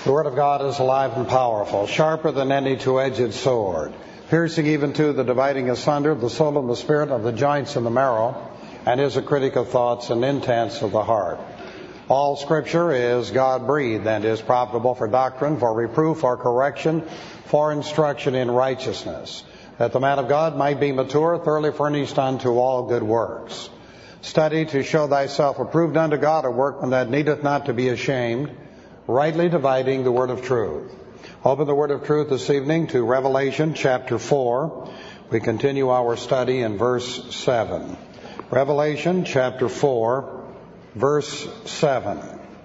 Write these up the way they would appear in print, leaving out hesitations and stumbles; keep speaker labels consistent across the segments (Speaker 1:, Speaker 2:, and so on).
Speaker 1: The Word of God is alive and powerful, sharper than any two-edged sword, piercing even to the dividing asunder of the soul and the spirit, of the joints and the marrow, and is a critic of thoughts and intents of the heart. All Scripture is God-breathed and is profitable for doctrine, for reproof, for correction, for instruction in righteousness, that the man of God might be mature, thoroughly furnished unto all good works. Study to show thyself approved unto God, a workman that needeth not to be ashamed, rightly dividing the word of truth. Open the word of truth this evening to Revelation chapter 4. We continue our study in verse 7. Revelation chapter 4, verse 7.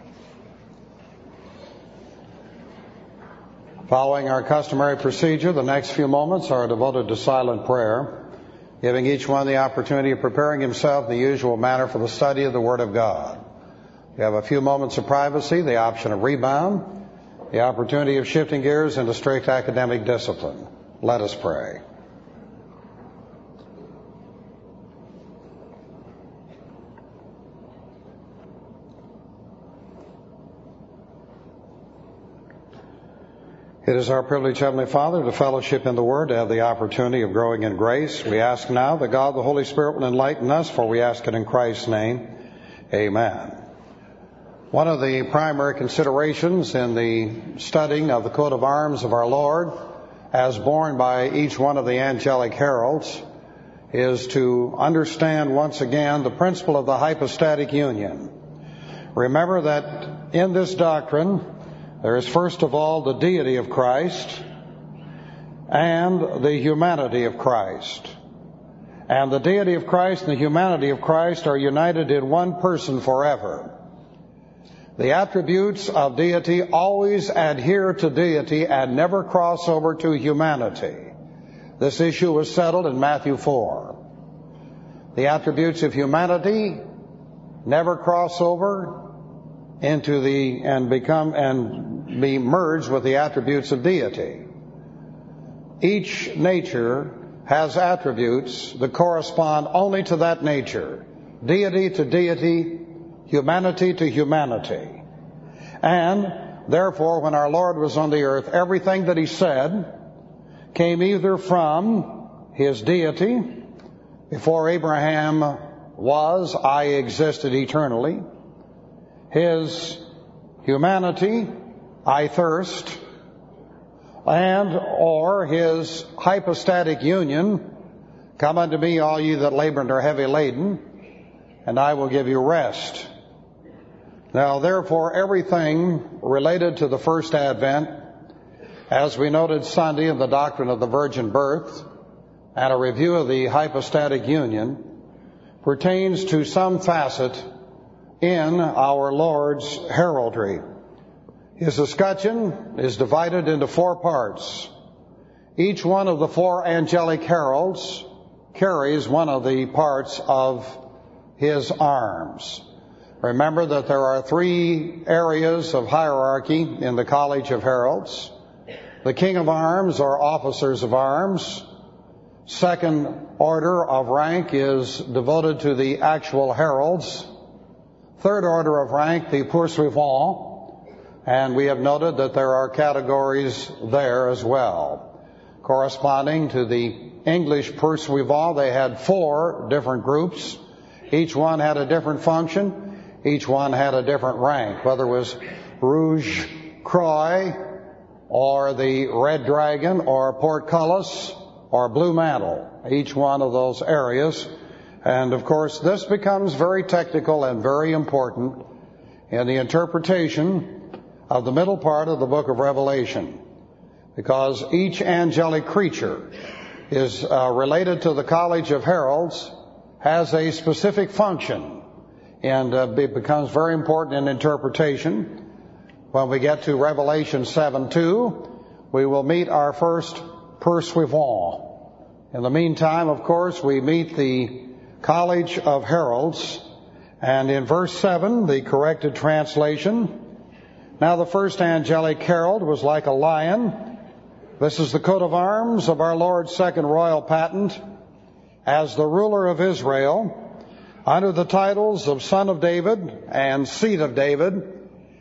Speaker 1: Following our customary procedure, the next few moments are devoted to silent prayer, giving each one the opportunity of preparing himself in the usual manner for the study of the Word of God. You have a few moments of privacy, the option of rebound, the opportunity of shifting gears into strict academic discipline. Let us pray. It is our privilege, Heavenly Father, to fellowship in the Word, to have the opportunity of growing in grace. We ask now that God the Holy Spirit will enlighten us, for we ask it in Christ's name. Amen. One of the primary considerations in the studying of the coat of arms of our Lord, as borne by each one of the angelic heralds, is to understand once again the principle of the hypostatic union. Remember that in this doctrine, there is first of all the deity of Christ and the humanity of Christ. And the deity of Christ and the humanity of Christ are united in one person forever. The attributes of deity always adhere to deity and never cross over to humanity. This issue was settled in Matthew 4. The attributes of humanity never cross over into and be merged with the attributes of deity. Each nature has attributes that correspond only to that nature. Deity to deity, humanity to humanity. And therefore, when our Lord was on the earth, everything that He said came either from His deity, before Abraham was, I existed eternally, His humanity, I thirst, and or His hypostatic union, come unto me, all ye that labor and are heavy laden, and I will give you rest. Now, therefore, everything related to the first advent, as we noted Sunday in the doctrine of the virgin birth, and a review of the hypostatic union, pertains to some facet in our Lord's heraldry. His escutcheon is divided into 4 parts. Each one of the 4 angelic heralds carries one of the parts of his arms. Remember that there are 3 areas of hierarchy in the College of Heralds. The King of Arms, or officers of arms. Second order of rank is devoted to the actual heralds. Third order of rank, the poursuivants. And we have noted that there are categories there as well. Corresponding to the English poursuivants, they had 4 different groups. Each one had a different function. Each one had a different rank, whether it was Rouge Croix, or the Red Dragon, or Portcullis, or Blue Mantle. Each one of those areas. And of course, this becomes very technical and very important in the interpretation of the middle part of the book of Revelation, because each angelic creature is related to the College of Heralds, has a specific function, and it becomes very important in interpretation. When we get to Revelation 7:2, we will meet our first poursuivant. In the meantime, of course, we meet the College of Heralds, and in verse 7, the corrected translation, now the first angelic herald was like a lion. This is the coat of arms of our Lord's second royal patent as the ruler of Israel, under the titles of Son of David and Seed of David,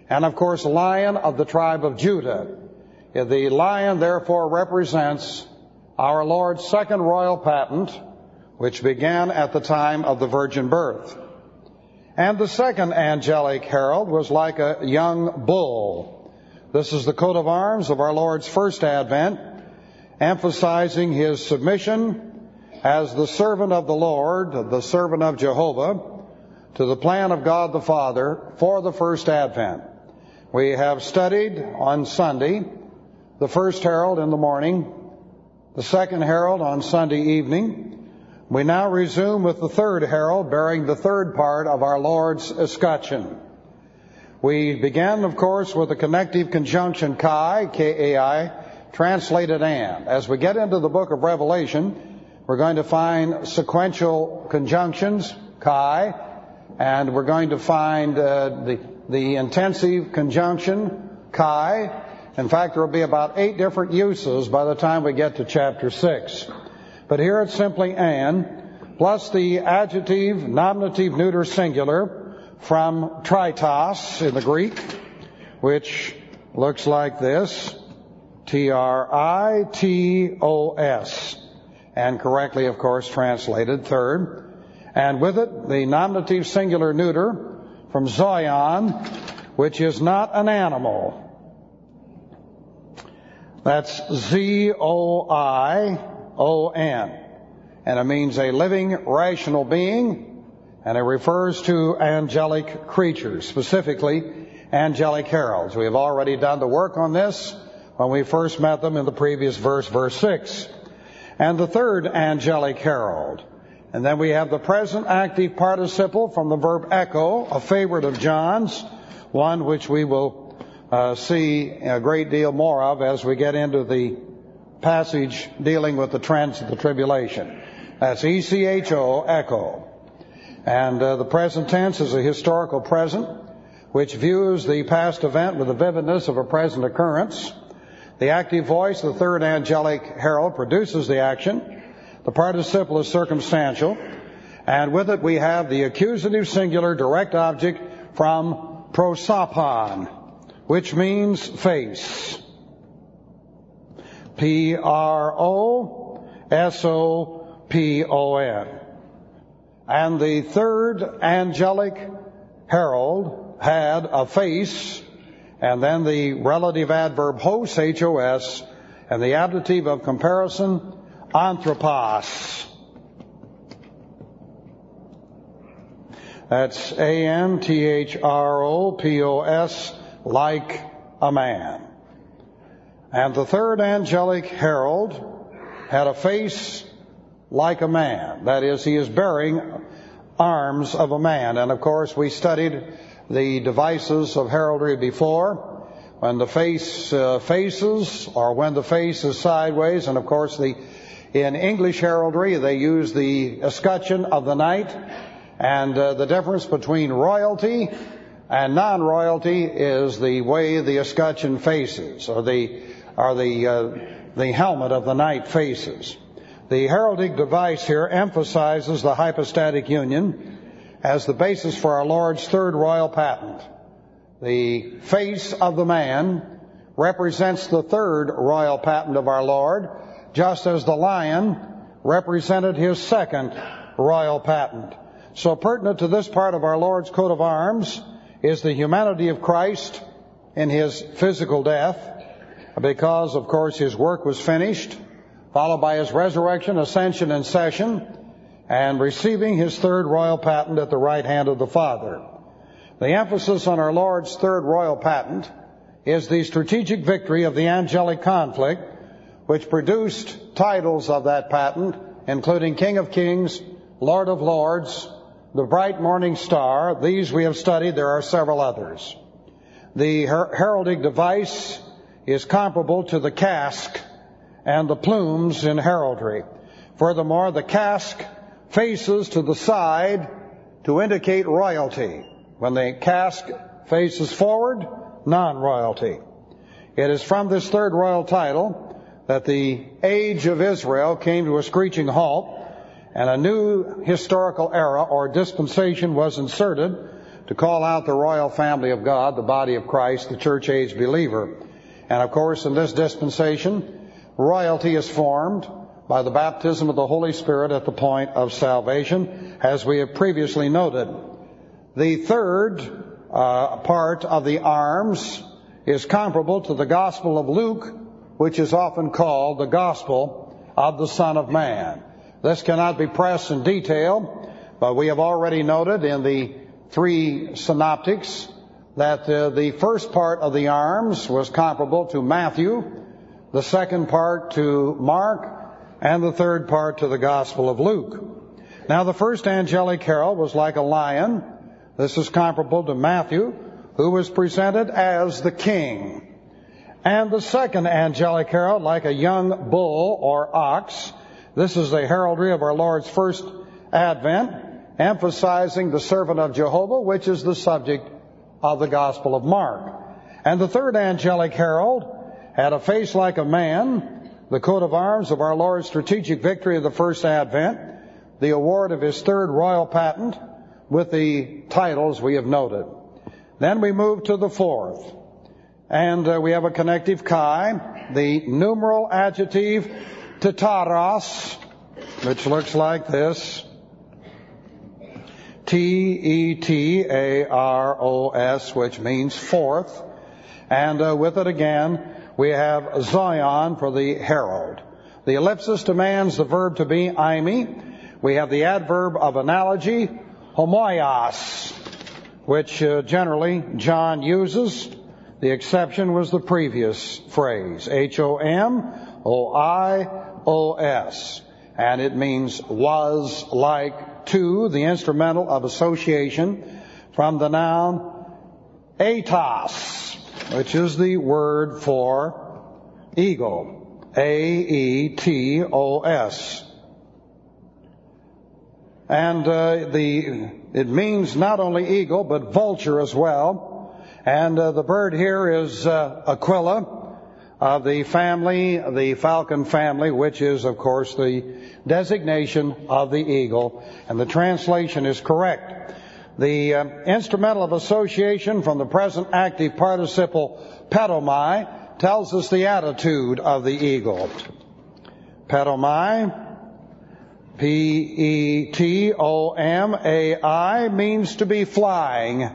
Speaker 1: and of course Lion of the tribe of Judah. The lion therefore represents our Lord's second royal patent, which began at the time of the virgin birth. And the second angelic herald was like a young bull. This is the coat of arms of our Lord's first advent, emphasizing his submission as the servant of the Lord, the servant of Jehovah, to the plan of God the Father for the first advent. We have studied on Sunday the first herald in the morning, the second herald on Sunday evening. We now resume with the third herald, bearing the third part of our Lord's escutcheon. We began, of course, with the connective conjunction Kai, K-A-I, translated and. As we get into the book of Revelation, we're going to find sequential conjunctions, Kai, and we're going to find the intensive conjunction, Kai. In fact, there will be about 8 different uses by the time we get to chapter 6. But here it's simply an, plus the adjective, nominative, neuter, singular from tritos in the Greek, which looks like this, T-R-I-T-O-S, and correctly, of course, translated third. And with it, the nominative singular neuter from zoion, which is not an animal. That's Z-O-I-O-N. And it means a living, rational being, and it refers to angelic creatures, specifically angelic heralds. We have already done the work on this when we first met them in the previous verse, verse 6. And the third angelic herald. And then we have the present active participle from the verb echo, a favorite of John's, one which we will see a great deal more of as we get into the passage dealing with the trends of the tribulation. That's E-C-H-O, echo. And the present tense is a historical present, which views the past event with the vividness of a present occurrence. The active voice, the third angelic herald, produces the action. The participle is circumstantial. And with it we have the accusative singular direct object from prosopon, which means face. P-R-O-S-O-P-O-N. And the third angelic herald had a face, and then the relative adverb hos, H-O-S, and the adjective of comparison, anthropos. That's A-N-T-H-R-O-P-O-S, like a man. And the third angelic herald had a face like a man. That is, he is bearing arms of a man. And of course, we studied the devices of heraldry before, when the face faces, or when the face is sideways. And of course, in English heraldry, they use the escutcheon of the knight. And the difference between royalty and non-royalty is the way the escutcheon faces, or the helmet of the knight faces. The heraldic device here emphasizes the hypostatic union as the basis for our Lord's third royal patent. The face of the man represents the third royal patent of our Lord, just as the lion represented his second royal patent. So pertinent to this part of our Lord's coat of arms is the humanity of Christ in his physical death, because, of course, his work was finished, followed by his resurrection, ascension, and session, and receiving his third royal patent at the right hand of the Father. The emphasis on our Lord's third royal patent is the strategic victory of the angelic conflict, which produced titles of that patent, including King of Kings, Lord of Lords, the bright morning star. These we have studied. There are several others. The heraldic device is comparable to the casque and the plumes in heraldry. Furthermore, the casque faces to the side to indicate royalty. When the casque faces forward, non-royalty. It is from this third royal title that the age of Israel came to a screeching halt, and a new historical era or dispensation was inserted to call out the royal family of God, the body of Christ, the church age believer. And of course, in this dispensation, royalty is formed by the baptism of the Holy Spirit at the point of salvation, as we have previously noted. The third part of the arms is comparable to the Gospel of Luke, which is often called the Gospel of the Son of Man. This cannot be pressed in detail, but we have already noted in the three synoptics that the first part of the arms was comparable to Matthew, the second part to Mark, and the third part to the Gospel of Luke. Now, the first angelic herald was like a lion. This is comparable to Matthew, who was presented as the king. And the second angelic herald like a young bull or ox. This is the heraldry of our Lord's first advent, emphasizing the servant of Jehovah, which is the subject of the Gospel of Mark. And the third angelic herald had a face like a man, the coat of arms of our Lord's strategic victory of the first advent, the award of his third royal patent, with the titles we have noted. Then we move to the fourth, and we have a connective chi, the numeral adjective tetaros, which looks like this, Tetaros, which means fourth, and with it again we have Zion for the herald. The ellipsis demands the verb to be eimi. We have the adverb of analogy, homoios, which generally John uses. The exception was the previous phrase, Homoios, and it means was like to, the instrumental of association, from the noun aetos, which is the word for eagle, Aetos. And it means not only eagle, but vulture as well. And the bird here is Aquila, of the family, the falcon family, which is, of course, the designation of the eagle. And the translation is correct. The instrumental of association from the present active participle pedomai tells us the attitude of the eagle. Pedomai, Petomai, means to be flying.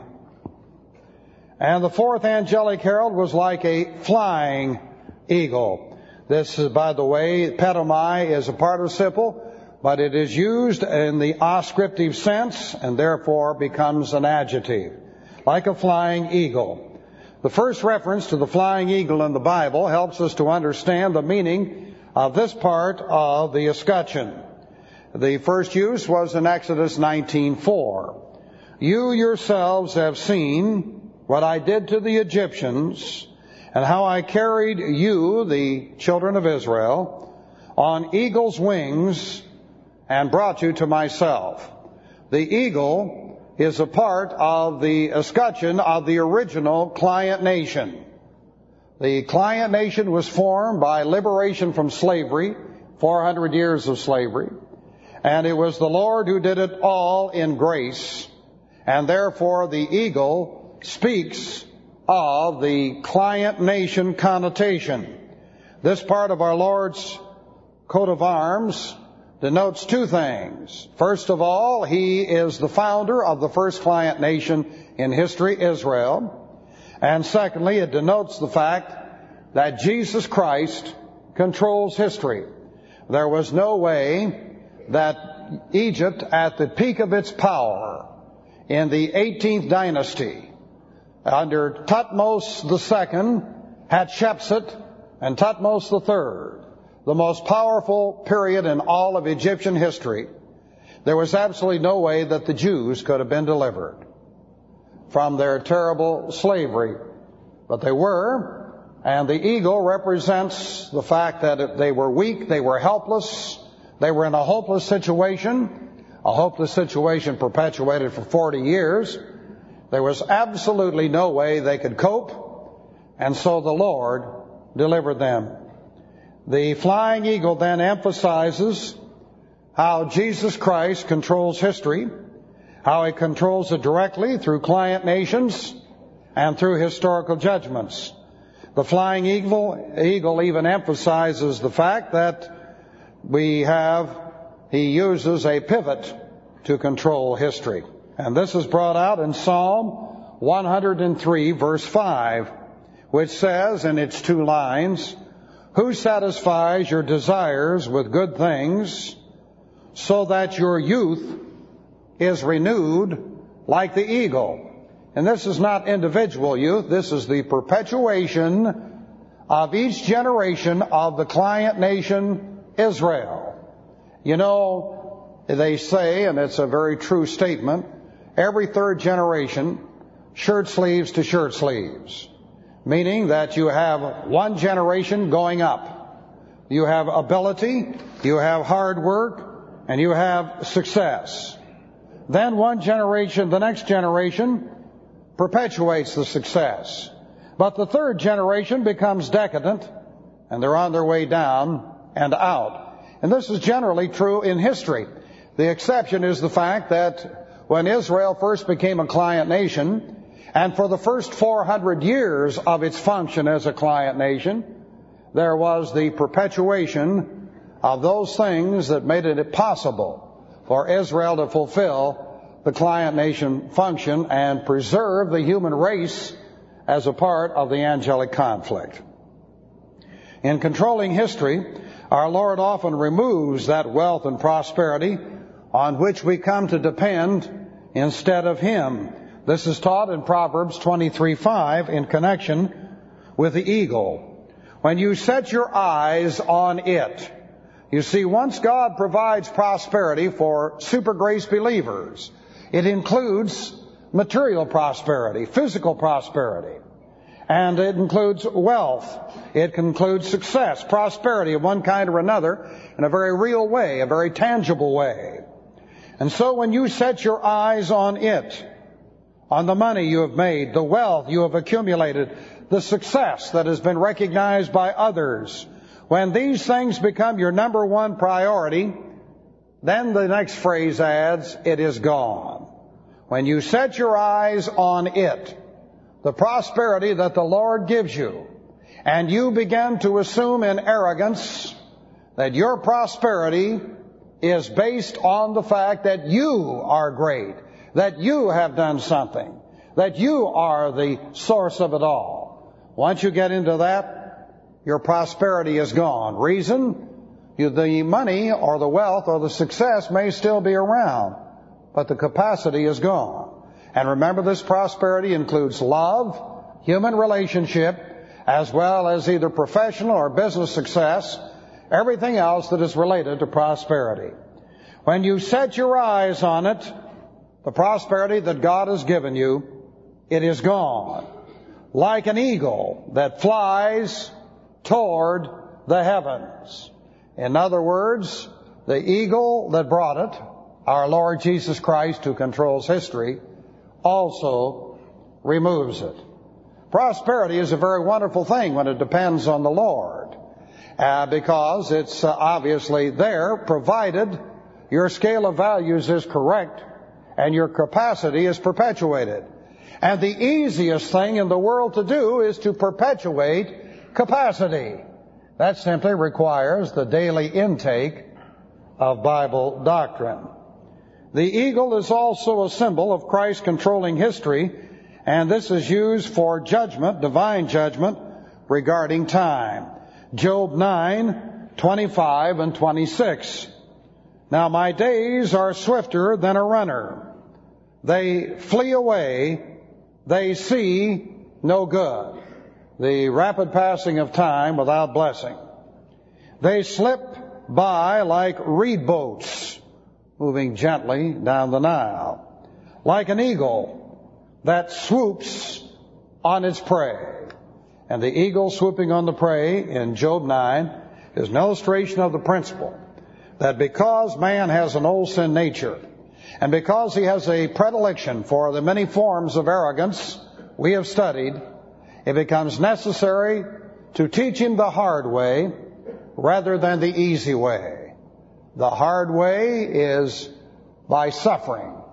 Speaker 1: And the fourth angelic herald was like a flying eagle. This is, by the way, pedomai is a participle, but it is used in the ascriptive sense and therefore becomes an adjective, like a flying eagle. The first reference to the flying eagle in the Bible helps us to understand the meaning of this part of the escutcheon. The first use was in Exodus 19:4. You yourselves have seen what I did to the Egyptians, and how I carried you, the children of Israel, on eagle's wings, and brought you to myself. The eagle is a part of the escutcheon of the original client nation. The client nation was formed by liberation from slavery, 400 years of slavery, and it was the Lord who did it all in grace, and therefore the eagle speaks of the client nation connotation. This part of our Lord's coat of arms denotes two things. First of all, he is the founder of the first client nation in history, Israel. And secondly, it denotes the fact that Jesus Christ controls history. There was no way that Egypt, at the peak of its power in the 18th dynasty, under Thutmose II, Hatshepsut, and Thutmose III, the most powerful period in all of Egyptian history, there was absolutely no way that the Jews could have been delivered from their terrible slavery. But they were, and the eagle represents the fact that they were weak, they were helpless, they were in a hopeless situation perpetuated for 40 years. There was absolutely no way they could cope, and so the Lord delivered them. The flying eagle then emphasizes how Jesus Christ controls history, how he controls it directly through client nations and through historical judgments. The flying eagle even emphasizes the fact that he uses a pivot to control history. And this is brought out in Psalm 103, verse 5, which says in its 2 lines, "Who satisfies your desires with good things, so that your youth is renewed like the eagle." And this is not individual youth. This is the perpetuation of each generation of the client nation, Israel. You know, they say, and it's a very true statement, every 3rd generation, shirt sleeves to shirt sleeves. Meaning that you have one generation going up. You have ability, you have hard work, and you have success. Then one generation, the next generation, perpetuates the success. But the 3rd generation becomes decadent, and they're on their way down and out. And this is generally true in history. The exception is the fact that when Israel first became a client nation, and for the first 400 years of its function as a client nation, there was the perpetuation of those things that made it possible for Israel to fulfill the client nation function and preserve the human race as a part of the angelic conflict. In controlling history, our Lord often removes that wealth and prosperity on which we come to depend instead of Him. This is taught in Proverbs 23:5 in connection with the eagle. When you set your eyes on it, you see, once God provides prosperity for super grace believers, it includes material prosperity, physical prosperity, and it includes wealth. It includes success, prosperity of one kind or another in a very real way, a very tangible way. And so when you set your eyes on it, on the money you have made, the wealth you have accumulated, the success that has been recognized by others, when these things become your number one priority, then the next phrase adds, it is gone. When you set your eyes on it, the prosperity that the Lord gives you, and you begin to assume in arrogance that your prosperity is based on the fact that you are great, that you have done something, that you are the source of it all. Once you get into that, your prosperity is gone. Reason? The money or the wealth or the success may still be around, but the capacity is gone. And remember, this prosperity includes love, human relationship, as well as either professional or business success, everything else that is related to prosperity. When you set your eyes on it, the prosperity that God has given you, it is gone. Like an eagle that flies toward the heavens. In other words, the eagle that brought it, our Lord Jesus Christ, who controls history, also removes it. Prosperity is a very wonderful thing when it depends on the Lord, because it's obviously there, provided your scale of values is correct and your capacity is perpetuated. And the easiest thing in the world to do is to perpetuate capacity. That simply requires the daily intake of Bible doctrine. The eagle is also a symbol of Christ controlling history, and this is used for judgment, divine judgment, regarding time. Job 9:25 and 26. Now my days are swifter than a runner. They flee away, they see no good. The rapid passing of time without blessing. They slip by like reed boats, moving gently down the Nile, like an eagle that swoops on its prey. And the eagle swooping on the prey in Job 9 is an illustration of the principle that because man has an old sin nature, and because he has a predilection for the many forms of arrogance we have studied, it becomes necessary to teach him the hard way rather than the easy way. The hard way is by suffering.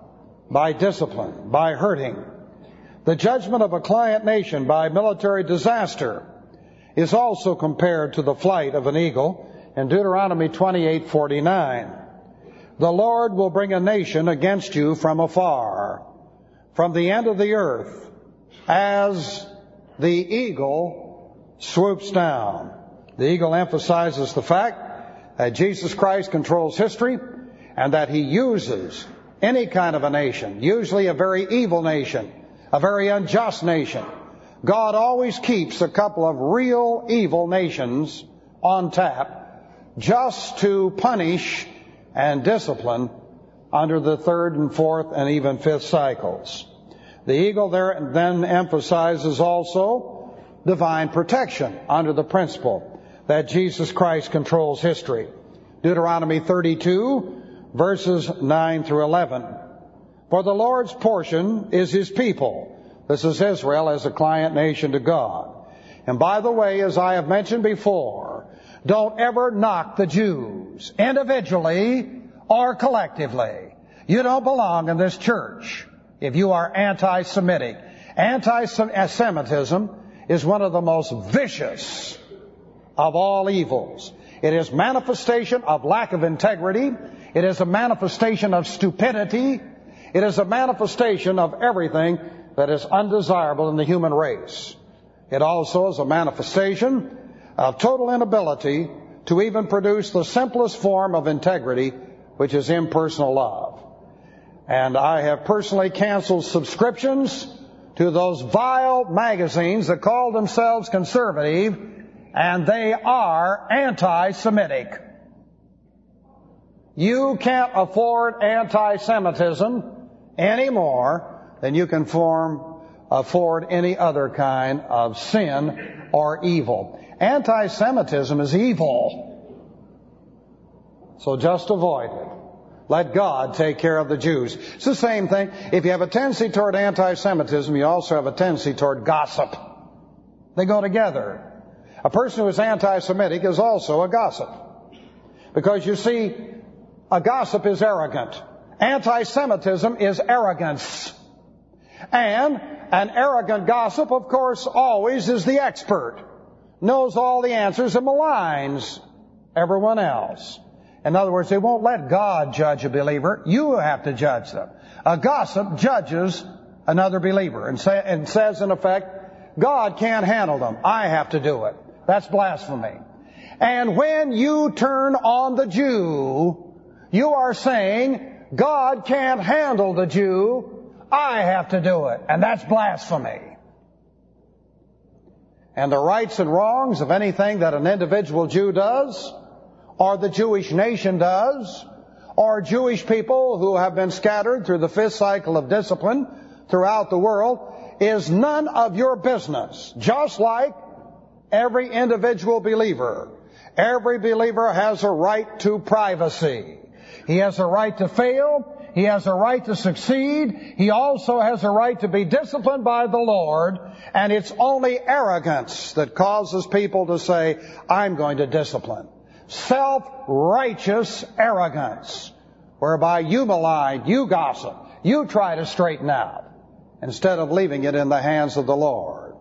Speaker 1: by discipline, by hurting. The judgment of a client nation by military disaster is also compared to the flight of an eagle in Deuteronomy 28:49. The Lord will bring a nation against you from afar, from the end of the earth, as the eagle swoops down. The eagle emphasizes the fact that Jesus Christ controls history and that he uses any kind of a nation, usually a very evil nation, a very unjust nation. God always keeps a couple of real evil nations on tap just to punish and discipline under the third and fourth and even fifth cycles. The eagle there then emphasizes also divine protection under the principle that Jesus Christ controls history. Deuteronomy 32, verses 9 through 11. For the Lord's portion is his people. This is Israel as a client nation to God. And by the way, as I have mentioned before, don't ever knock the Jews, individually or collectively. You don't belong in this church if you are anti-Semitic. Anti-Semitism is one of the most vicious of all evils. It is manifestation of lack of integrity. It is a manifestation of stupidity. It is a manifestation of everything that is undesirable in the human race. It also is a manifestation of total inability to even produce the simplest form of integrity, which is impersonal love. And I have personally canceled subscriptions to those vile magazines that call themselves conservative, and they are anti-Semitic. You can't afford anti-Semitism any more than you can afford any other kind of sin or evil. Anti-Semitism is evil. So just avoid it. Let God take care of the Jews. It's the same thing. If you have a tendency toward anti-Semitism, you also have a tendency toward gossip. They go together. A person who is anti-Semitic is also a gossip. Because you see, a gossip is arrogant. Anti-Semitism is arrogance. And an arrogant gossip, of course, always is the expert. Knows all the answers and maligns everyone else. In other words, they won't let God judge a believer. You have to judge them. A gossip judges another believer and says, in effect, God can't handle them. I have to do it. That's blasphemy. And when you turn on the Jew, you are saying, God can't handle the Jew. I have to do it. And that's blasphemy. And the rights and wrongs of anything that an individual Jew does, or the Jewish nation does, or Jewish people who have been scattered through the fifth cycle of discipline throughout the world, is none of your business. Just like every individual believer. Every believer has a right to privacy. He has a right to fail. He has a right to succeed. He also has a right to be disciplined by the Lord. And it's only arrogance that causes people to say, I'm going to discipline. Self-righteous arrogance, whereby you malign, you gossip, you try to straighten out, instead of leaving it in the hands of the Lord.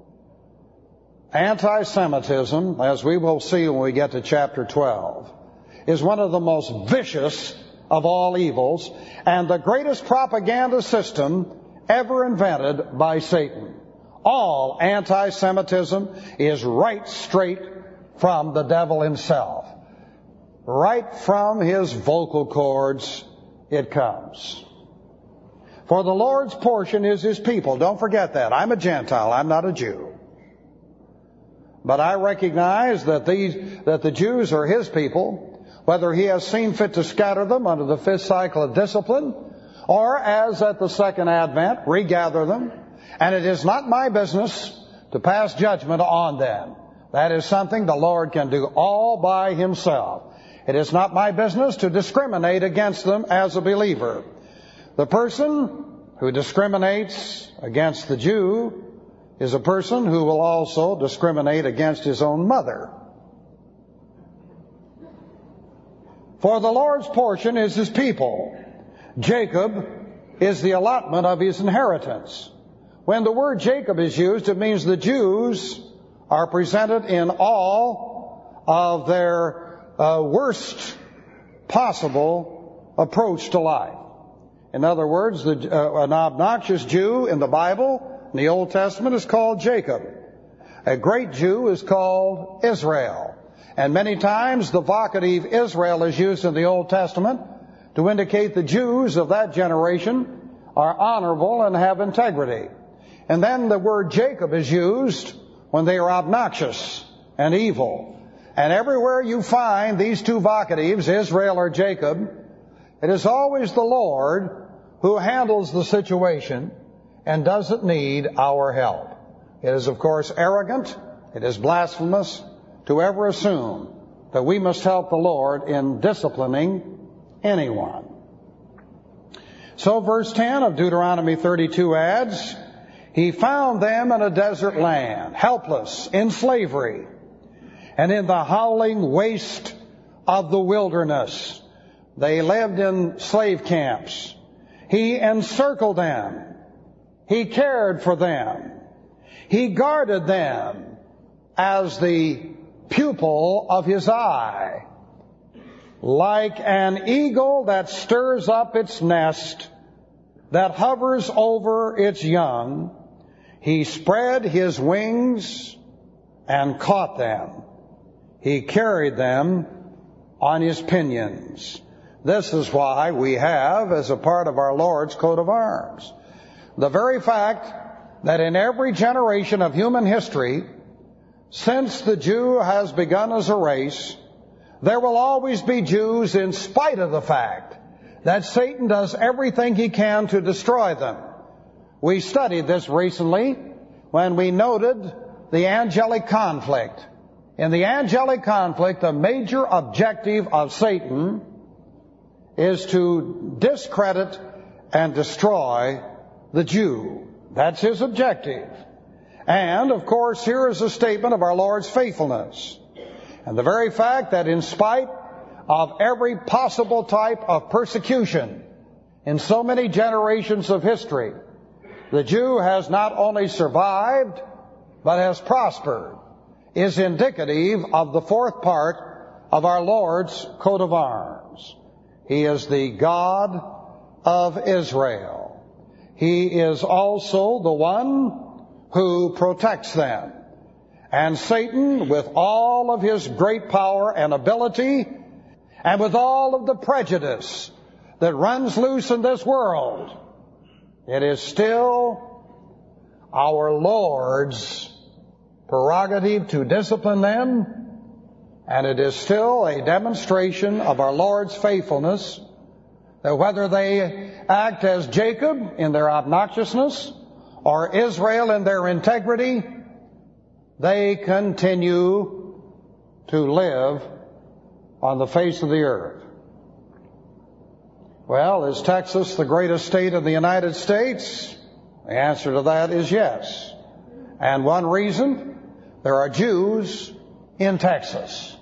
Speaker 1: Anti-Semitism, as we will see when we get to chapter 12, is one of the most vicious of all evils and the greatest propaganda system ever invented by Satan. All anti-Semitism is right straight from the devil himself. Right from his vocal cords it comes. For the Lord's portion is his people. Don't forget that. I'm a Gentile. I'm not a Jew. But I recognize that the Jews are his people, whether he has seen fit to scatter them under the fifth cycle of discipline, or as at the second advent, regather them. And it is not my business to pass judgment on them. That is something the Lord can do all by himself. It is not my business to discriminate against them as a believer. The person who discriminates against the Jew is a person who will also discriminate against his own mother. For the Lord's portion is his people. Jacob is the allotment of his inheritance. When the word Jacob is used, it means the Jews are presented in all of their worst possible approach to life. In other words, an obnoxious Jew in the Bible, in the Old Testament, is called Jacob. A great Jew is called Israel. And many times the vocative Israel is used in the Old Testament to indicate the Jews of that generation are honorable and have integrity. And then the word Jacob is used when they are obnoxious and evil. And everywhere you find these two vocatives, Israel or Jacob, it is always the Lord who handles the situation and doesn't need our help. It is, of course, arrogant, it is blasphemous to ever assume that we must help the Lord in disciplining anyone. So verse 10 of Deuteronomy 32 adds, he found them in a desert land, helpless, in slavery, and in the howling waste of the wilderness. They lived in slave camps. He encircled them. He cared for them. He guarded them as the pupil of his eye. Like an eagle that stirs up its nest, that hovers over its young, he spread his wings and caught them. He carried them on his pinions. This is why we have, as a part of our Lord's coat of arms, the very fact that in every generation of human history, since the Jew has begun as a race, there will always be Jews in spite of the fact that Satan does everything he can to destroy them. We studied this recently when we noted the angelic conflict. In the angelic conflict, the major objective of Satan is to discredit and destroy the Jew. That's his objective. And, of course, here is a statement of our Lord's faithfulness. And the very fact that in spite of every possible type of persecution in so many generations of history, the Jew has not only survived, but has prospered, is indicative of the fourth part of our Lord's coat of arms. He is the God of Israel. He is also the one who protects them. And Satan, with all of his great power and ability, and with all of the prejudice that runs loose in this world, it is still our Lord's prerogative to discipline them, and it is still a demonstration of our Lord's faithfulness that whether they act as Jacob in their obnoxiousness or Israel in their integrity, they continue to live on the face of the earth. Well, is Texas the greatest state in the United States? The answer to that is yes. And one reason, there are Jews in Texas.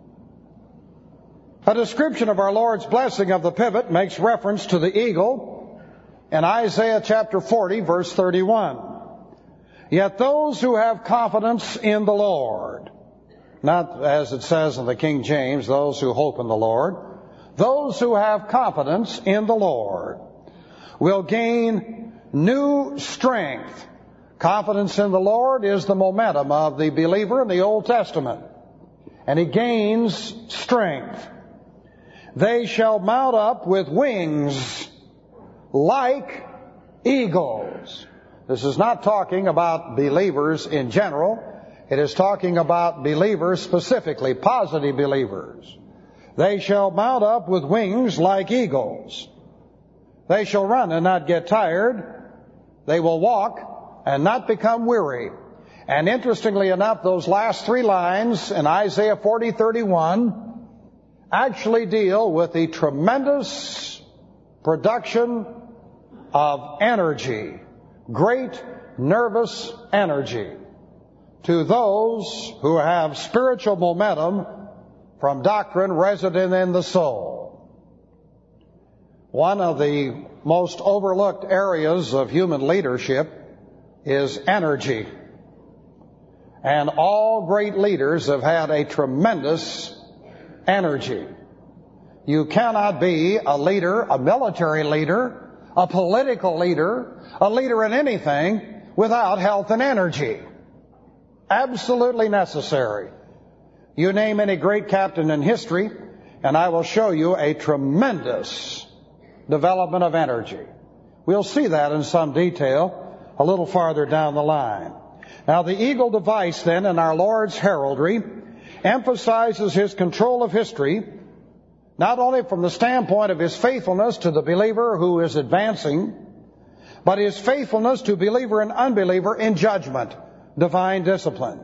Speaker 1: A description of our Lord's blessing of the pivot makes reference to the eagle in Isaiah chapter 40, verse 31. Yet those who have confidence in the Lord, not as it says in the King James, those who hope in the Lord, those who have confidence in the Lord will gain new strength. Confidence in the Lord is the momentum of the believer in the Old Testament, and he gains strength. They shall mount up with wings like eagles. This is not talking about believers in general. It is talking about believers specifically, positive believers. They shall mount up with wings like eagles. They shall run and not get tired. They will walk and not become weary. And interestingly enough, those last three lines in Isaiah 40:31 actually deal with the tremendous production of energy, great nervous energy, to those who have spiritual momentum from doctrine resident in the soul. One of the most overlooked areas of human leadership is energy. And all great leaders have had a tremendous energy. You cannot be a leader, a military leader, a political leader, a leader in anything without health and energy. Absolutely necessary. You name any great captain in history, and I will show you a tremendous development of energy. We'll see that in some detail a little farther down the line. Now, the eagle device, then, in our Lord's heraldry emphasizes His control of history, not only from the standpoint of His faithfulness to the believer who is advancing, but His faithfulness to believer and unbeliever in judgment, divine discipline.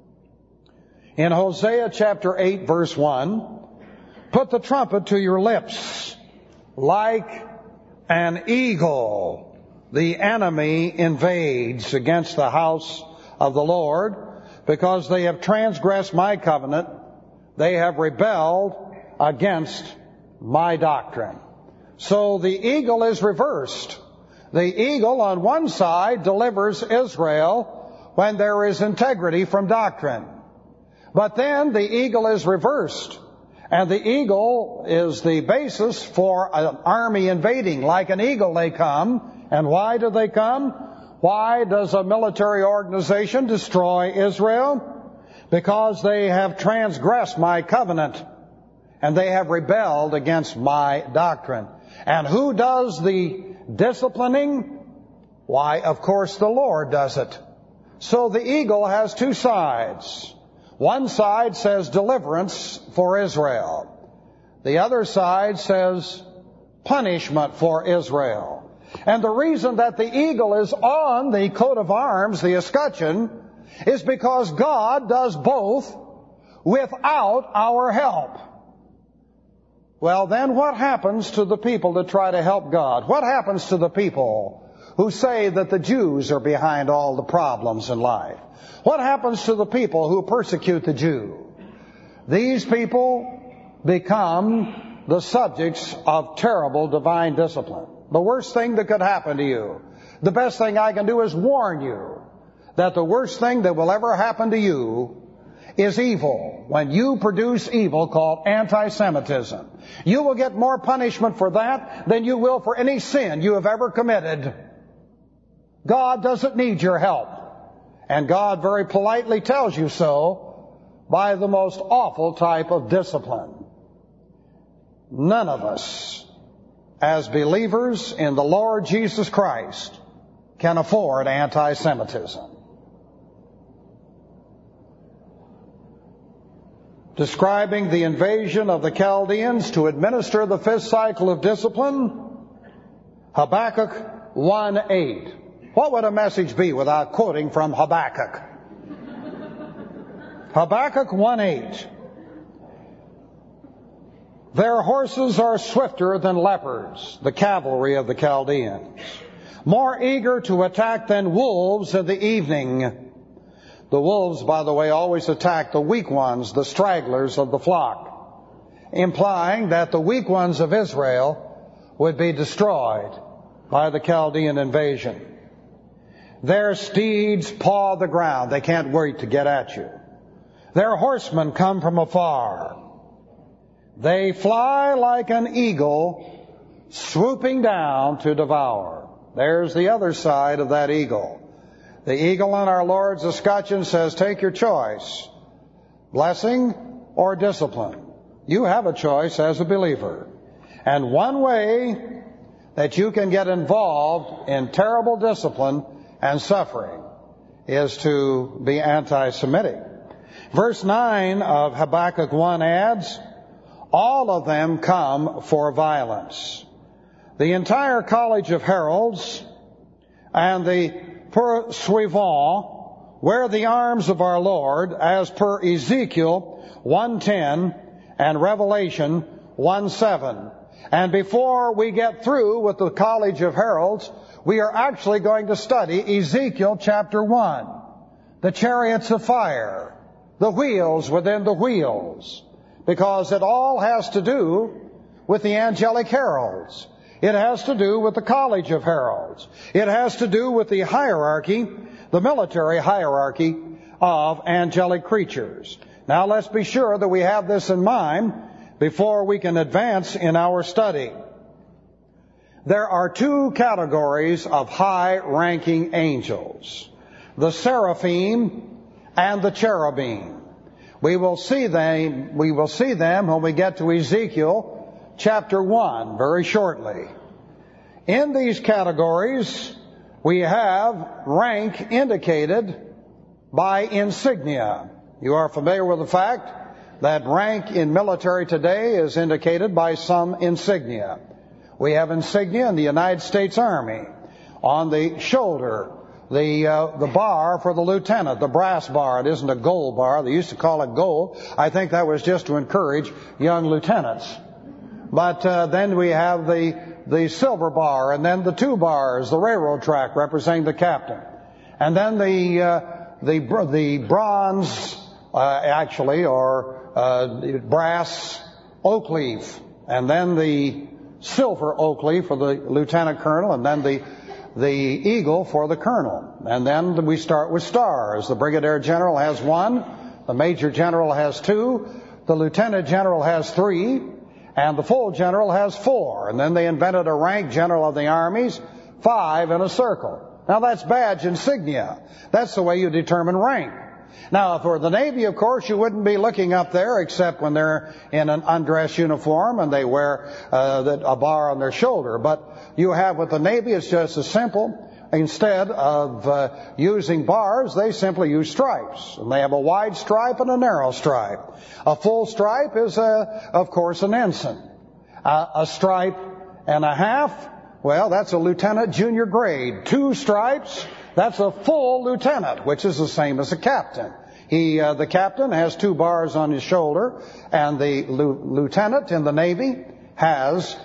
Speaker 1: In Hosea chapter 8, verse 1, put the trumpet to your lips. Like an eagle, the enemy invades against the house of the Lord, because they have transgressed my covenant. They have rebelled against my doctrine. So the eagle is reversed. The eagle on one side delivers Israel when there is integrity from doctrine. But then the eagle is reversed. And the eagle is the basis for an army invading. Like an eagle they come. And why do they come? Why does a military organization destroy Israel? Because they have transgressed my covenant. And they have rebelled against my doctrine. And who does the disciplining? Why, of course, the Lord does it. So the eagle has two sides. One side says deliverance for Israel. The other side says punishment for Israel. And the reason that the eagle is on the coat of arms, the escutcheon, is because God does both without our help. Well, then what happens to the people that try to help God? What happens to the people who say that the Jews are behind all the problems in life? What happens to the people who persecute the Jew? These people become the subjects of terrible divine discipline. The worst thing that could happen to you, the best thing I can do is warn you that the worst thing that will ever happen to you is evil. When you produce evil called anti-Semitism, you will get more punishment for that than you will for any sin you have ever committed. God doesn't need your help. And God very politely tells you so by the most awful type of discipline. None of us, as believers in the Lord Jesus Christ, can afford anti-Semitism. Describing the invasion of the Chaldeans to administer the fifth cycle of discipline, Habakkuk 1:8. What would a message be without quoting from Habakkuk? Habakkuk 1:8. Their horses are swifter than leopards, the cavalry of the Chaldeans, more eager to attack than wolves in the evening. The wolves, by the way, always attack the weak ones, the stragglers of the flock, implying that the weak ones of Israel would be destroyed by the Chaldean invasion. Their steeds paw the ground. They can't wait to get at you. Their horsemen come from afar. They fly like an eagle, swooping down to devour. There's the other side of that eagle. The eagle on our Lord's escutcheon says, take your choice, blessing or discipline. You have a choice as a believer. And one way that you can get involved in terrible discipline and suffering is to be anti-Semitic. Verse 9 of Habakkuk 1 adds, all of them come for violence. The entire College of Heralds and the Pursuivant wear the arms of our Lord as per Ezekiel 1:10 and Revelation 1:7. And before we get through with the College of Heralds, we are actually going to study Ezekiel chapter 1, the chariots of fire, the wheels within the wheels, because it all has to do with the angelic heralds. It has to do with the College of Heralds. It has to do with the hierarchy, the military hierarchy of angelic creatures. Now let's be sure that we have this in mind before we can advance in our study. There are two categories of high-ranking angels, the seraphim and the cherubim. We will see them when we get to Ezekiel chapter 1 very shortly. In these categories, we have rank indicated by insignia. You are familiar with the fact that rank in military today is indicated by some insignia. We have insignia in the United States Army. On the shoulder, the bar for the lieutenant, the brass bar. It isn't a gold bar. They used to call it gold. I think that was just to encourage young lieutenants. But then we have the silver bar, and then the two bars, the railroad track representing the captain. And then the bronze, brass oak leaf, and then the silver oak leaf for the lieutenant colonel, and then the eagle for the colonel. And then we start with stars. The brigadier general has 1, the major general has 2, the lieutenant general has 3, and the full general has 4. And then they invented a rank, general of the armies, 5 in a circle. Now that's badge insignia. That's the way you determine rank. Now, for the Navy, of course, you wouldn't be looking up there except when they're in an undress uniform and they wear a bar on their shoulder. But you have with the Navy, it's just as simple. Instead of using bars, they simply use stripes. And they have a wide stripe and a narrow stripe. A full stripe is, of course, an ensign. A stripe and a half, well, that's a lieutenant junior grade. 2 stripes, that's a full lieutenant, which is the same as a captain. The captain has 2 bars on his shoulder, and the lieutenant in the Navy has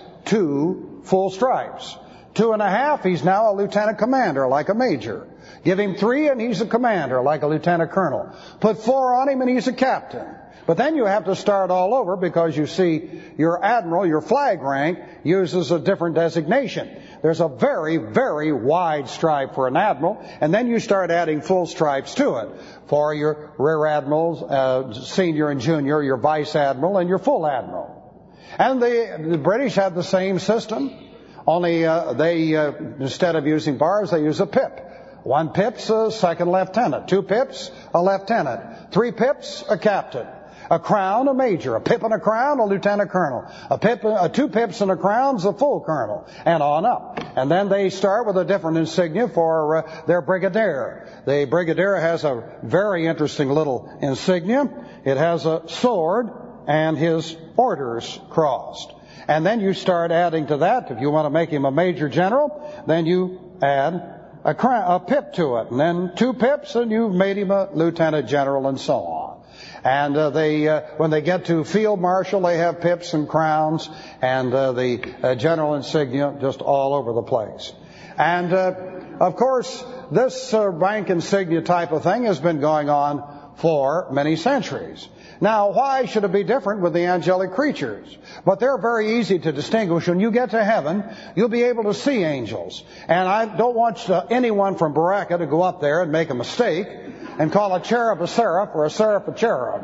Speaker 1: 2 full stripes. 2.5, he's now a lieutenant commander, like a major. Give him 3 and he's a commander, like a lieutenant colonel. Put 4 on him and he's a captain. But then you have to start all over because you see your admiral, your flag rank, uses a different designation. There's a very, very wide stripe for an admiral, and then you start adding full stripes to it for your rear admirals, senior and junior, your vice admiral, and your full admiral. And the British had the same system, only they instead of using bars, they use a pip. 1 pip's a second lieutenant, 2 pips, a lieutenant, 3 pips, a captain. A crown, a major. A pip and a crown, a lieutenant colonel. 2 pips and a crown's a full colonel, and on up. And then they start with a different insignia for their brigadier. The brigadier has a very interesting little insignia. It has a sword and his orders crossed. And then you start adding to that. If you want to make him a major general, then you add a pip to it. And then 2 pips, and you've made him a lieutenant general, and so on. And when they get to field marshal, they have pips and crowns and the general insignia just all over the place. And of course, this rank insignia type of thing has been going on for many centuries. Now, why should it be different with the angelic creatures? But they're very easy to distinguish. When you get to heaven, you'll be able to see angels. And I don't want anyone from Baraka to go up there and make a mistake and call a cherub a seraph or a seraph a cherub.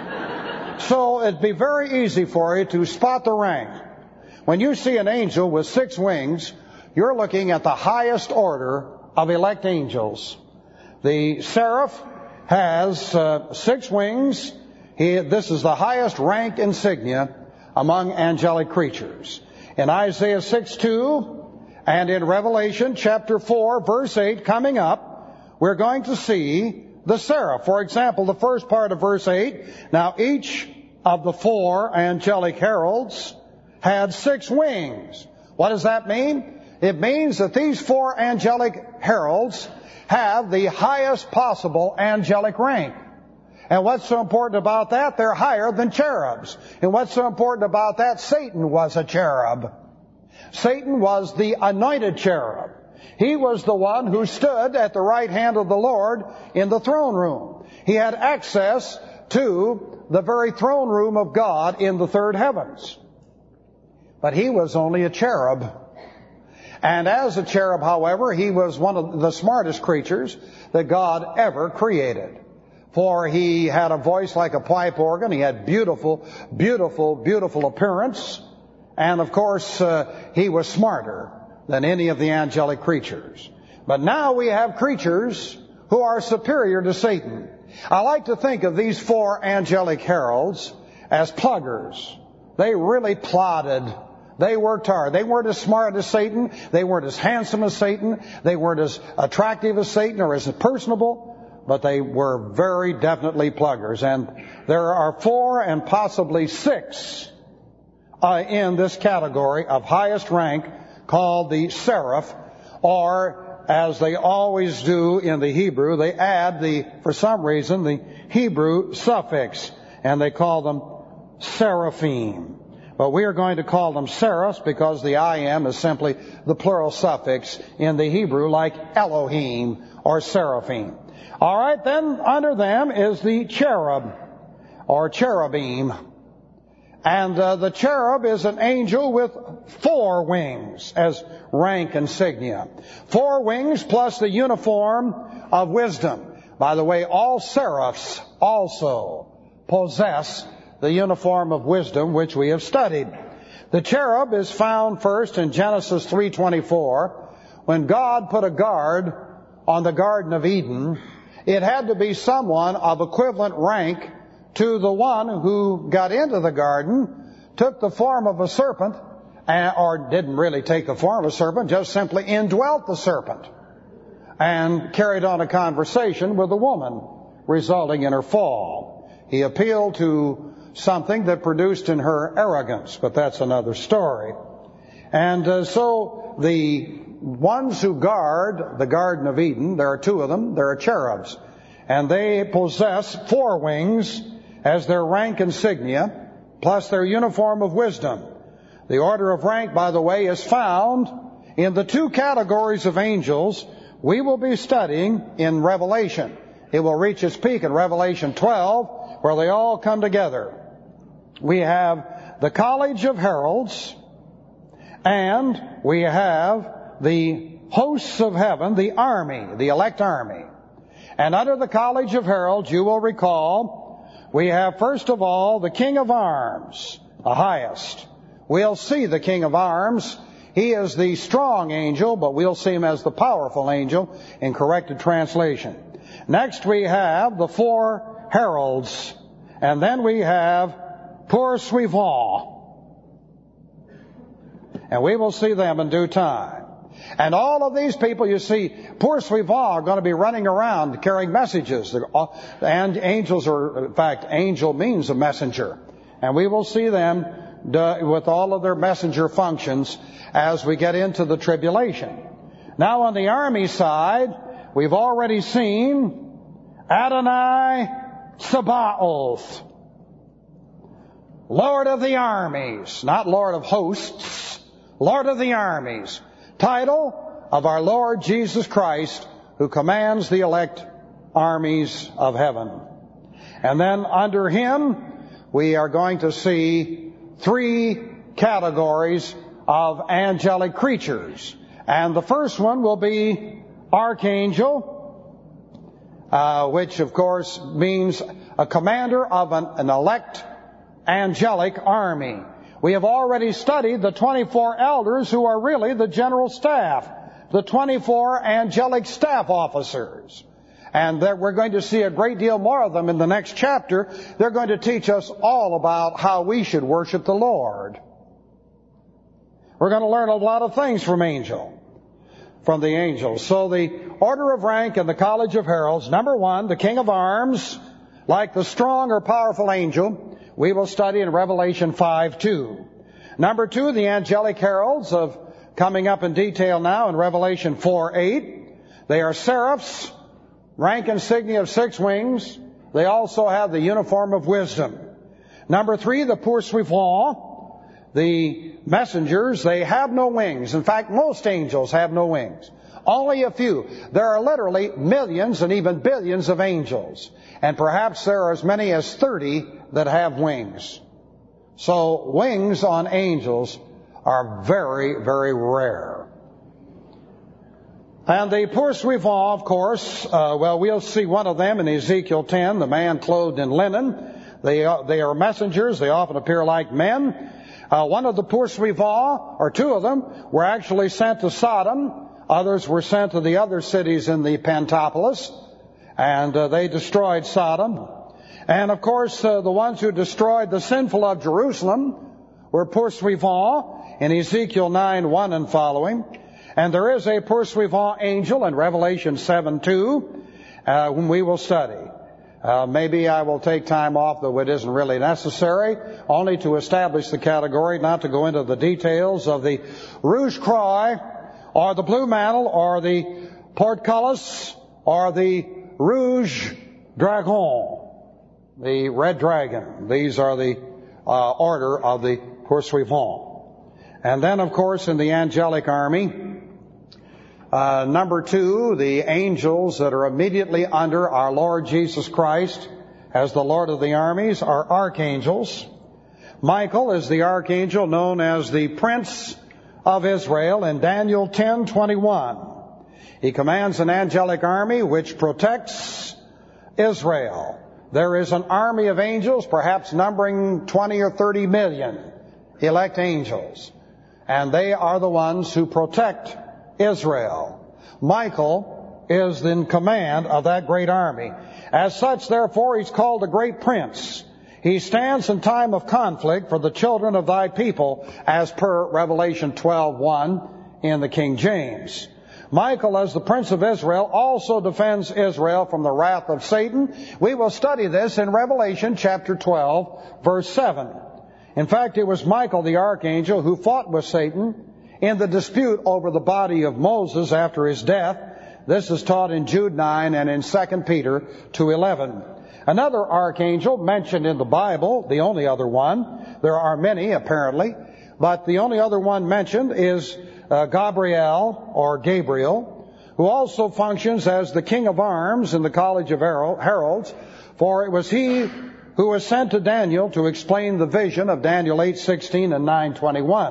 Speaker 1: So it'd be very easy for you to spot the rank. When you see an angel with 6 wings, you're looking at the highest order of elect angels. The seraph has 6 wings. This is the highest rank insignia among angelic creatures. In Isaiah 6:2 and in Revelation chapter 4, verse 8, coming up, we're going to see the seraph. For example, the first part of verse 8, now each of the 4 angelic heralds had 6 wings. What does that mean? It means that these 4 angelic heralds have the highest possible angelic rank. And what's so important about that? They're higher than cherubs. And what's so important about that? Satan was a cherub. Satan was the anointed cherub. He was the one who stood at the right hand of the Lord in the throne room. He had access to the very throne room of God in the third heavens. But he was only a cherub. And as a cherub, however, he was one of the smartest creatures that God ever created. For he had a voice like a pipe organ. He had beautiful, beautiful, beautiful appearance. And of course, he was smarter than any of the angelic creatures. But now we have creatures who are superior to Satan. I like to think of these 4 angelic heralds as pluggers. They really plodded. They worked hard. They weren't as smart as Satan. They weren't as handsome as Satan. They weren't as attractive as Satan or as personable. But they were very definitely pluggers. And there are 4 and possibly 6 in this category of highest rank called the seraph, or as they always do in the Hebrew, they add for some reason, the Hebrew suffix, and they call them seraphim. But we are going to call them seraphs because the I am is simply the plural suffix in the Hebrew, like Elohim or seraphim. All right, then under them is the cherub or cherubim. And the cherub is an angel with 4 wings as rank insignia. 4 wings plus the uniform of wisdom. By the way, all seraphs also possess the uniform of wisdom which we have studied. The cherub is found first in Genesis 3:24. When God put a guard on the Garden of Eden, it had to be someone of equivalent rank to the one who got into the garden, took the form of a serpent, or didn't really take the form of a serpent, just simply indwelt the serpent, and carried on a conversation with the woman, resulting in her fall. He appealed to something that produced in her arrogance, but that's another story. And so the ones who guard the Garden of Eden, there are 2 of them, there are cherubs, and they possess 4 wings as their rank insignia, plus their uniform of wisdom. The order of rank, by the way, is found in the 2 categories of angels we will be studying in Revelation. It will reach its peak in Revelation 12, where they all come together. We have the College of Heralds, and we have the hosts of heaven, the army, the elect army. And under the College of Heralds, you will recall, we have first of all the King of Arms, the highest. We'll see the King of Arms. He is the strong angel, but we'll see him as the powerful angel in corrected translation. Next we have the 4 heralds, and then we have poursuivants. And we will see them in due time. And all of these people, you see, poursuivants are going to be running around carrying messages. And angels are, in fact, angel means a messenger. And we will see them with all of their messenger functions as we get into the tribulation. Now on the army side, we've already seen Adonai Sabaoth, Lord of the armies, not Lord of hosts, Lord of the armies. Title of our Lord Jesus Christ, who commands the elect armies of heaven. And then under him, we are going to see 3 categories of angelic creatures. And the first one will be archangel, which of course means a commander of an elect angelic army. We have already studied the 24 elders who are really the general staff, the 24 angelic staff officers. And we're going to see a great deal more of them in the next chapter. They're going to teach us all about how we should worship the Lord. We're going to learn a lot of things from the angels. So the order of rank in the College of Heralds, number 1, the King of Arms, like the strong or powerful angel, we will study in Revelation 5:2. Number 2, the angelic heralds coming up in detail now in Revelation 4:8. They are seraphs, rank insignia of 6 wings. They also have the uniform of wisdom. Number 3, the poursuivants, the messengers, they have no wings. In fact, most angels have no wings. Only a few. There are literally millions and even billions of angels. And perhaps there are as many as 30 that have wings. So wings on angels are very, very rare. And the poursuivants, of course, we'll see one of them in Ezekiel 10, the man clothed in linen. They are messengers. They often appear like men. One of the poursuivants, or two of them, were actually sent to Sodom. Others were sent to the other cities in the Pentapolis, and they destroyed Sodom. And, of course, the ones who destroyed the sinful of Jerusalem were poursuivants in Ezekiel 9:1 and following. And there is a poursuivant angel in Revelation 7:2, whom we will study. Maybe I will take time off, though it isn't really necessary, only to establish the category, not to go into the details of the Rouge Croix, or the Blue Mantle, or the Portcullis, or the Rouge Dragon, the Red Dragon. These are the order of the poursuivant. And then, of course, in the angelic army, number 2, the angels that are immediately under our Lord Jesus Christ as the Lord of the armies are archangels. Michael is the archangel known as the Prince of Israel in Daniel 10:21. He commands an angelic army which protects Israel. There is an army of angels, perhaps numbering 20 or 30 million elect angels, and they are the ones who protect Israel. Michael is in command of that great army. As such, therefore, he's called the Great Prince. He stands in time of conflict for the children of thy people, as per Revelation 12:1 in the King James. Michael, as the Prince of Israel, also defends Israel from the wrath of Satan. We will study this in Revelation chapter 12, verse 7. In fact, it was Michael the archangel who fought with Satan in the dispute over the body of Moses after his death. This is taught in Jude 9 and in 2 Peter 2:11. Another archangel mentioned in the Bible, the only other one, there are many apparently, but the only other one mentioned is Gabriel, or Gabriel, who also functions as the King of Arms in the College of Heralds, for it was he who was sent to Daniel to explain the vision of Daniel 8:16 and 9:21.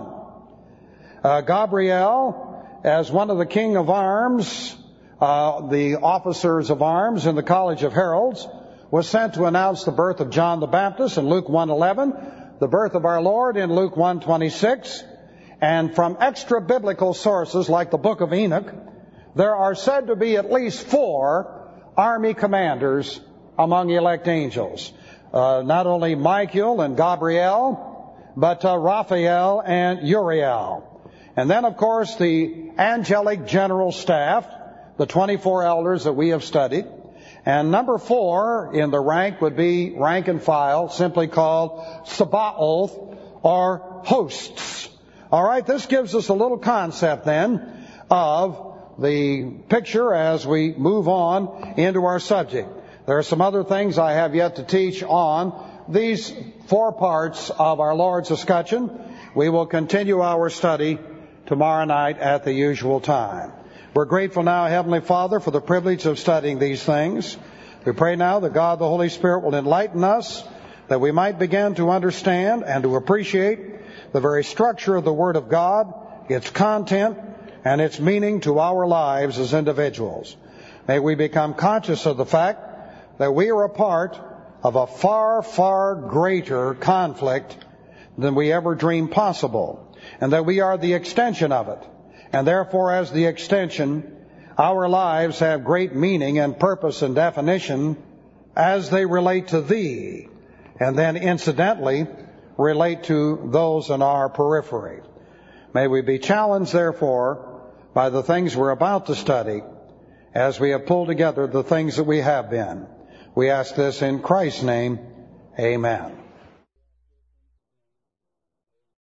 Speaker 1: Gabriel, as one of the King of Arms, the officers of arms in the College of Heralds, was sent to announce the birth of John the Baptist in Luke 1:11, the birth of our Lord in Luke 1:26, and from extra-biblical sources like the Book of Enoch, there are said to be at least 4 army commanders among elect angels. Not only Michael and Gabriel, but Raphael and Uriel. And then, of course, the angelic general staff, the 24 elders that we have studied. And number 4 in the rank would be rank and file, simply called Sabaoth, or hosts. All right, this gives us a little concept then of the picture as we move on into our subject. There are some other things I have yet to teach on these 4 parts of our Lord's escutcheon. We will continue our study tomorrow night at the usual time. We're grateful now, Heavenly Father, for the privilege of studying these things. We pray now that God the Holy Spirit will enlighten us, that we might begin to understand and to appreciate the very structure of the Word of God, its content, and its meaning to our lives as individuals. May we become conscious of the fact that we are a part of a far, far greater conflict than we ever dreamed possible, and that we are the extension of it. And therefore, as the extension, our lives have great meaning and purpose and definition as they relate to Thee, and then incidentally relate to those in our periphery. May we be challenged, therefore, by the things we're about to study as we have pulled together the things that we have been. We ask this in Christ's name. Amen.